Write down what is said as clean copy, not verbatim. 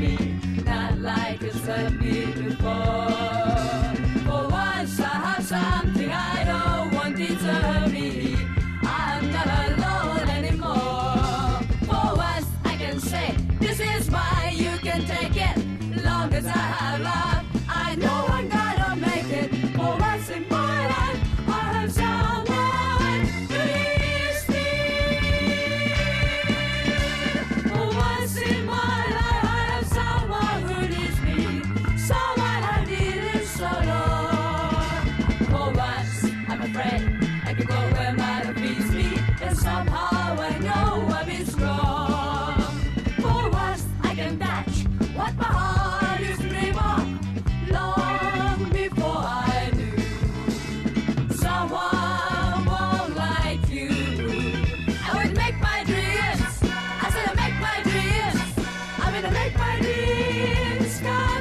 me, not like it's left me before. For once I have something I don't want deserve me. I'm not alone anymore. For once I can say, this is mine, you can take it. Long as I have love, I know I'm gonna make it. For once in my life, I have someone who needs me. For once in my life, I have someone who needs me. Someone I needed so long. For once, I'm afraid I can go where my love leads me, and somehow I know I'll be strong. For once, I can touch what my heart is dreaming of, long before I knew someone won't like you. I would make my dreams. I said I make my dreams. I'm gonna make my dreams come